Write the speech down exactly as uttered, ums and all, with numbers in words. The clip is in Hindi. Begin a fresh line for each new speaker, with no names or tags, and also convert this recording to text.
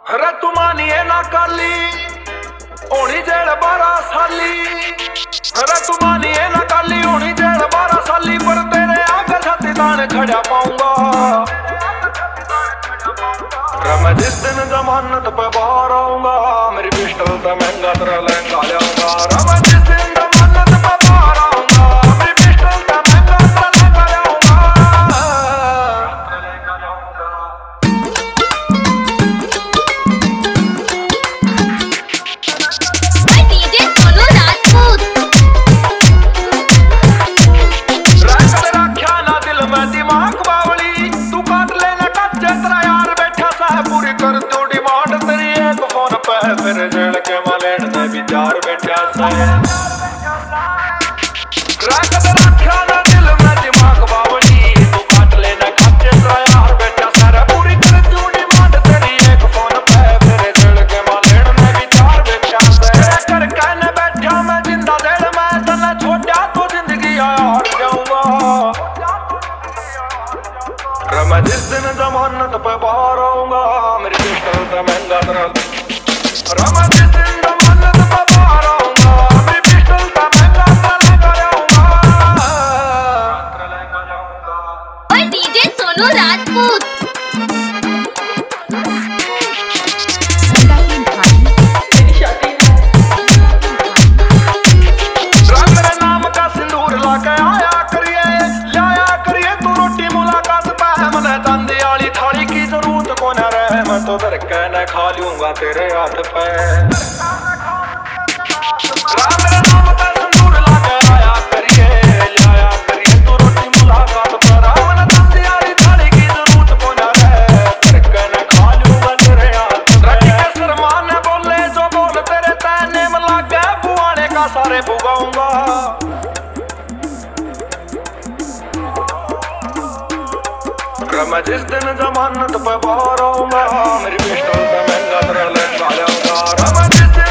रे तू मानिए ना काली होनी जेल बारह साली। रे तू मानिए ना काली होनी जेल बारह साली। पर तेरे आगे छाती तान खड़ा पाऊंगा रे मैं जिस दिन जमानत पे बाहर आऊंगा। मेरी पिस्टल तो महंगा तेरा लहंगा लियाऊंगा। रे मैं जिस दिन जमानत पे बाहर आऊंगा। मेरी पिस्टल तो महंगा तेरा लहंगा लियाऊंगा। दिमाग बावली तू काट लेना कच्चे तेरा यार बैठा सा पूरी कर दो डिमांड तेरी एक फोन पे। फिर जेल के मालेट ने विचार बैठा सा रख दे रखा ना दिल में दिमाग बावली तू काट लेना कच्चे तेरा यार बैठा सा पूरी कर दो डिमांड तेरी एक फोन पे। फिर जेल के मालेट ने विचार बैठा सा कर कहने बैठा मैं जिंदा जेल में तना छोटा तो जिंदगी हार जाऊंगा। मैं जिस दिन जमानत पे बाहर आऊंगा। मेरी पिस्टल तो महंगा तेरा। मैं जिस दिन जमानत पे बाहर आऊंगा। मेरी पिस्टल तो महंगा तेरा लहंगा लियाऊंगा।
ओए डीजे सोनू राजपूत।
मेरे नाम का सिंदूर लाके आया करिए लाया करिए तू रोटी मुलाकात मने चांदी वाली थाली की जरूरत को न रहे। मैं तो दर कहने खा लूंगा तेरे हाथ पे। मेरे नाम पे सिंदूर लाके आया करिए लाया करिए तू रोटी मुलाकात पर। मने चांदी वाली थाली की जरूरत को न रहे। दर कहने खा लूंगा तेरे हाथ पे। रखी के सरमान बोले जो बोल तेरे तैने में लागे बुआने का सारे बुगाऊंगा। मैं जिस दिन जमानत पे बाहर आऊंगा। मेरी पिस्टल तो महंगा तेरा लहंगा लियाऊंगा।